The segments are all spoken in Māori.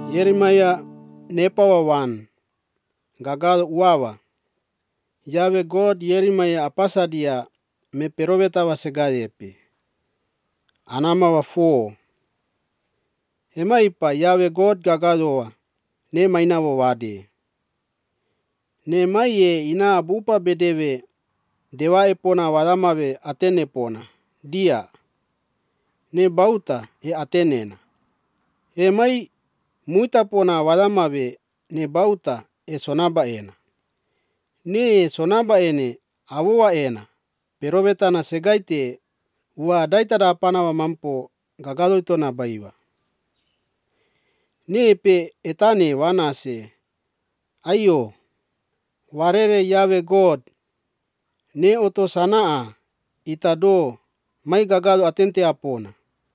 Yeremia nepawa wan gagal uawa. Yahweh God Yeremia apasa dia me peroveta wa segayepi. Anama wa 4. Emaipa Yahweh God gagadoa ne maina wa wade. Ne maie ina abupa bedewe dewa epona wadamawe atene pona. Dia. Ne bauta e atenena. Emai muita pona wadamawe ne bauta e sonaba ena. Ne sonaba ene awowa ena. Peroveta na segaite wa daitada apana wa mampo gagalo ito na baiwa. Ne pe etane wanase. Ayo. Warere Yahweh God. Ne oto sanaa itado mai gagalo atente apona.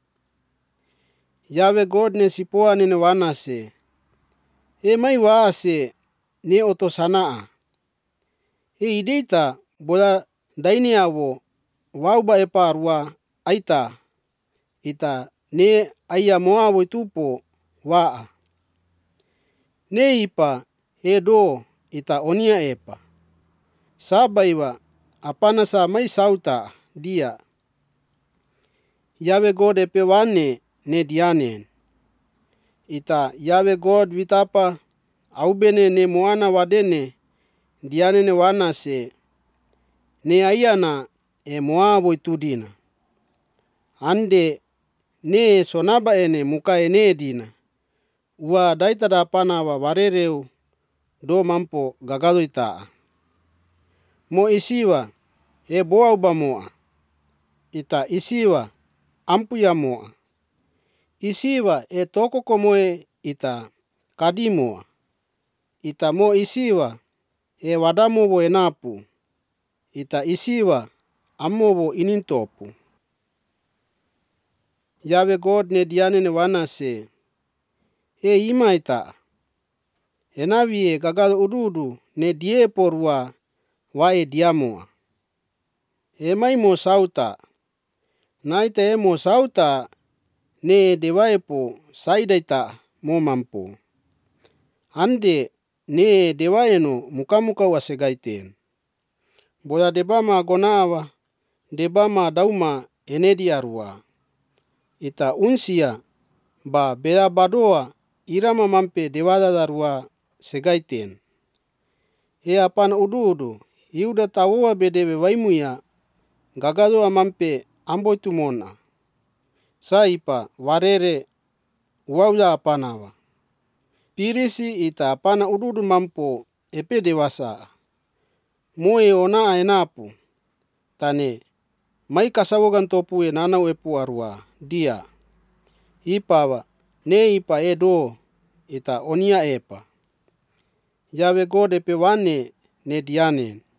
Yahweh God ne sipoa nene wanase. Mai waase ne oto sanaa. Ideita bola daini awo wauba epa arua aita. Ita ne aya moa wo itupo waa. Ne ipa do ita onia epa. Sabaiwa apana sa mai sauta dia. Yahweh God epe wane ne dianen. Ita Yahweh God vitapa aubene ne moana wadene dianene wanase. Ne ayana e moa wo itudina. Ande ne sonaba ene muka ene dina. Ua daitada apana wa warereu do mampo gagalo itaa. Mo isiwa boa uba moa. Ita isiwa ampuya moa. Isiwa toko komoe ita kadimoa. Ita mo isiwa wadamo wo enapu. Ita isiwa ammo wo inintopu. Yahweh God ne dianene wanase. Ima ita. Enawie gagalo ududu ne die porua wae diamoa. Mai mo sauta. Naita mo sauta ne dewaepo saidaita mo mampo. Ande ne dewaeno muka wa segaiten. Bola debama gonawa debama dauma enedi arua. Ita unsia ba bea badoa irama mampe dewada darua segaiten. Apana udu iuda tawoa bedewe waimuya gagalo mampe amboitu mona. Saipa warere uauda apanawa. Pirisi ita apana ududu mampo epe dewasa. Moe ona enapu. Tane mai kasawogan topu nanau epu arua. Dia. Ipawa ne ipa do ita onia epa. Yahweh God epe wane ne dianen.